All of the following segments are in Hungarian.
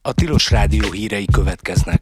A Tilos Rádió hírei következnek.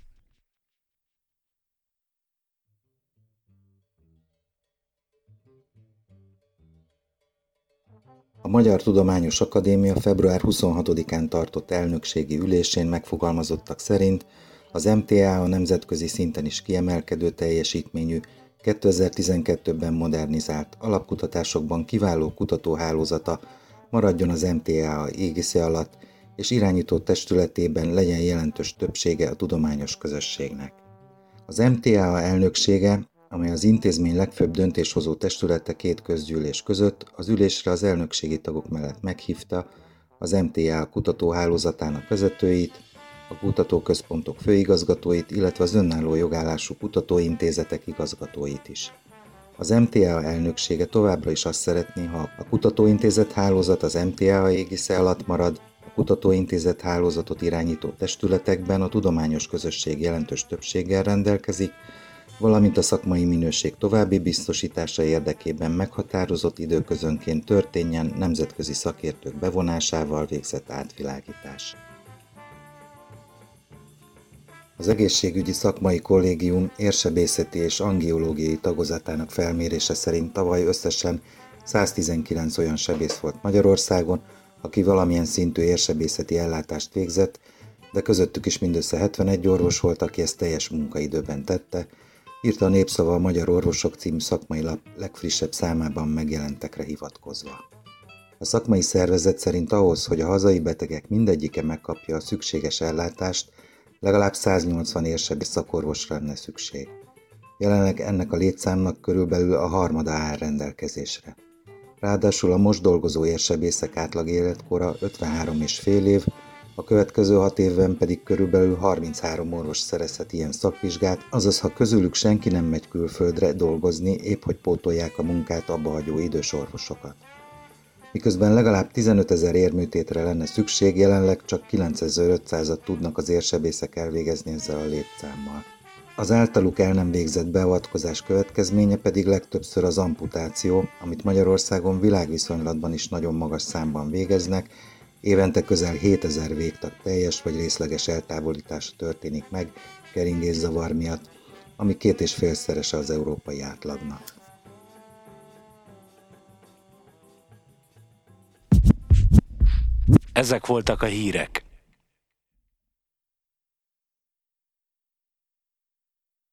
A Magyar Tudományos Akadémia február 26-án tartott elnökségi ülésén megfogalmazottak szerint az MTA a nemzetközi szinten is kiemelkedő teljesítményű, 2012-ben modernizált, alapkutatásokban kiváló kutatóhálózata maradjon az MTA égisze alatt, és irányító testületében legyen jelentős többsége a tudományos közösségnek. Az MTA elnöksége, amely az intézmény legfőbb döntéshozó testülete két közgyűlés között, az ülésre az elnökségi tagok mellett meghívta az MTA kutatóhálózatának vezetőit, a kutatóközpontok főigazgatóit, illetve az önálló jogállású kutatóintézetek igazgatóit is. Az MTA elnöksége továbbra is azt szeretné, ha a kutatóintézet hálózat az MTA égisze alatt marad, a kutatóintézet hálózatot irányító testületekben a tudományos közösség jelentős többséggel rendelkezik, valamint a szakmai minőség további biztosítása érdekében meghatározott időközönként történjen nemzetközi szakértők bevonásával végzett átvilágítás. Az egészségügyi szakmai kollégium érsebészeti és angiológiai tagozatának felmérése szerint tavaly összesen 119 olyan sebész volt Magyarországon, aki valamilyen szintű érsebészeti ellátást végzett, de közöttük is mindössze 71 orvos volt, aki ezt teljes munkaidőben tette, írta a Népszava a Magyar Orvosok című szakmai lap legfrissebb számában megjelentekre hivatkozva. A szakmai szervezet szerint ahhoz, hogy a hazai betegek mindegyike megkapja a szükséges ellátást, legalább 180 érsebész szakorvosra lenne szükség. Jelenleg ennek a létszámnak körülbelül a harmada áll rendelkezésre. Ráadásul a most dolgozó érsebészek átlag életkora 53,5 év, a következő 6 évben pedig körülbelül 33 orvos szerezhet ilyen szakvizsgát, azaz ha közülük senki nem megy külföldre dolgozni, épp hogy pótolják a munkát abbahagyó idős orvosokat. Miközben legalább 15 000 érműtétre lenne szükség, jelenleg csak 9500-at tudnak az érsebészek elvégezni ezzel a létszámmal. Az általuk el nem végzett beavatkozás következménye pedig legtöbbször az amputáció, amit Magyarországon világviszonylatban is nagyon magas számban végeznek, évente közel 7000 végtag teljes vagy részleges eltávolítása történik meg keringészavar miatt, ami 2,5-szerese az európai átlagnak. Ezek voltak a hírek.